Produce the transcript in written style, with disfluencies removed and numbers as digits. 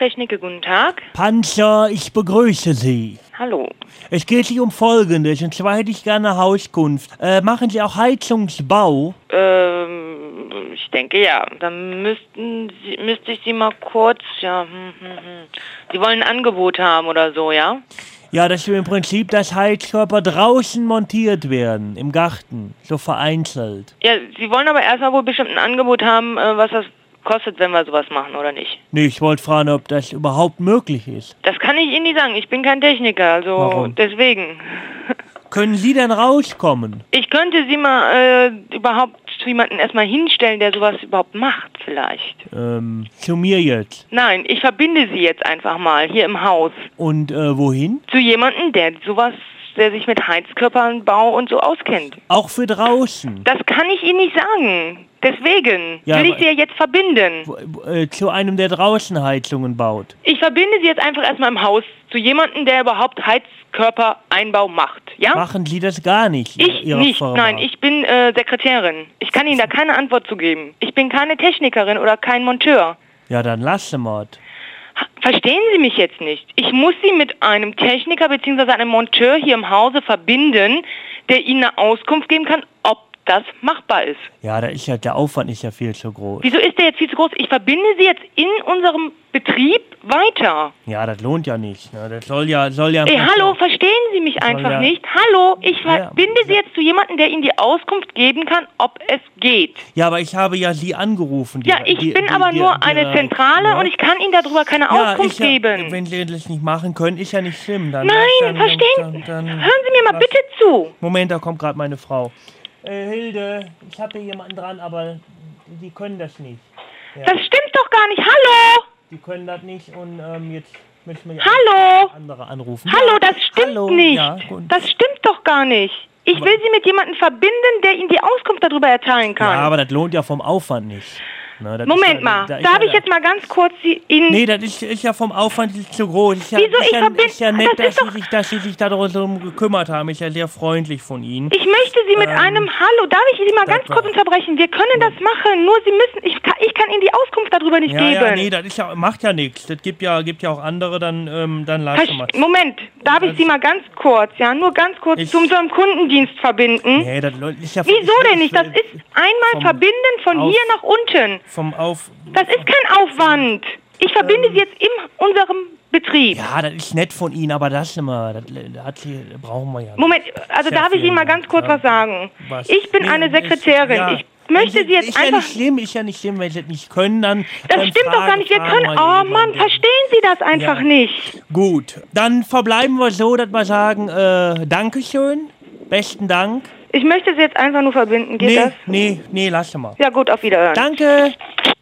Techniker, guten Tag. Panzer, ich begrüße Sie. Hallo. Es geht sich um Folgendes, und zwar hätte ich gerne Hauskunft. Machen Sie auch Heizungsbau? Ich denke ja. Dann müsste ich Sie mal kurz, Sie wollen ein Angebot haben oder so, ja? Ja, dass wir im Prinzip das Heizkörper draußen montiert werden, im Garten, so vereinzelt. Ja, Sie wollen aber erstmal wohl bestimmt ein Angebot haben, was das kostet, wenn wir sowas machen, oder nicht? Nee, ich wollte fragen, ob das überhaupt möglich ist. Das kann ich Ihnen nicht sagen. Ich bin kein Techniker, also Warum? deswegen. Können Sie denn rauskommen? Ich könnte Sie mal überhaupt zu jemandem erstmal hinstellen, der sowas überhaupt macht, vielleicht. Zu mir jetzt. Nein, ich verbinde Sie jetzt einfach mal hier im Haus. Und wohin? Zu jemandem, der sich mit Heizkörpernbau und so auskennt. Auch für draußen? Das kann ich Ihnen nicht sagen. Deswegen Ja, will ich Sie ja jetzt verbinden. Zu einem, der draußen Heizungen baut. Ich verbinde Sie jetzt einfach erstmal im Haus zu jemandem, der überhaupt Heizkörpereinbau macht. Ja? Machen Sie das gar nicht? Ich Ihrer nicht. Firma? Nein, ich bin Sekretärin. Ich kann Ihnen da keine Antwort zu geben. Ich bin keine Technikerin oder kein Monteur. Ja, dann lassen wir es. Verstehen Sie mich jetzt nicht? Ich muss Sie mit einem Techniker bzw. einem Monteur hier im Hause verbinden, der Ihnen eine Auskunft geben kann, ob das machbar ist. Ja, der Aufwand ist ja viel zu groß. Wieso ist der jetzt viel zu groß? Ich verbinde Sie jetzt in unserem Betrieb weiter. Ja, das lohnt ja nicht. Ne? Das soll ja... Ey, hallo, verstehen Sie mich einfach nicht? Hallo, ich verbinde Sie jetzt zu jemandem, der Ihnen die Auskunft geben kann, ob es geht. Ja, aber ich habe ja Sie angerufen. Ich bin aber nur eine Zentrale und ich kann Ihnen darüber keine Auskunft geben. Wenn Sie das nicht machen können, ist ja nicht schlimm. Hören Sie mir mal bitte zu. Moment, da kommt gerade meine Frau. Hilde, ich habe hier jemanden dran, aber die können das nicht. Ja. Das stimmt doch gar nicht. Hallo! Die können das nicht und jetzt müssen wir andere anrufen. Hallo, das stimmt nicht. Ja, das stimmt doch gar nicht. Ich will Sie mit jemandem verbinden, der Ihnen die Auskunft darüber erteilen kann. Ja, aber das lohnt ja vom Aufwand nicht. Moment mal, darf ich jetzt mal ganz kurz Ihnen... Nee, das ist ja vom Aufwand zu groß. Ist ja nett, dass Sie sich darum gekümmert haben. Ist ja sehr freundlich von Ihnen. Ich möchte Sie mit einem... Hallo, darf ich Sie mal ganz kurz unterbrechen? Wir können das machen, nur Sie müssen... Ich kann Ihnen die Auskunft darüber nicht geben. Ja, nee, das macht ja nichts. Das gibt ja auch andere, dann lassen wir es. Moment, darf ich Sie mal ganz kurz, nur ganz kurz zu unserem Kundendienst verbinden? Nee, das ist ja... Wieso denn nicht? Das ist einmal verbinden von hier nach unten. Das ist kein Aufwand. Ich verbinde Sie jetzt in unserem Betrieb. Ja, das ist nett von Ihnen, aber das brauchen wir ja nicht. Moment, also darf ich Ihnen mal ganz kurz was sagen? Ich bin eine Sekretärin. Ich möchte Sie jetzt einfach... Ist ja nicht schlimm, wenn Sie das nicht können, dann... Das stimmt doch gar nicht. Wir können... Oh Mann, verstehen Sie das einfach nicht? Gut, dann verbleiben wir so, dass wir sagen, Dankeschön, besten Dank. Ich möchte Sie jetzt einfach nur verbinden. Geht das? Nee, lass mal. Ja gut, auf Wiederhören. Danke.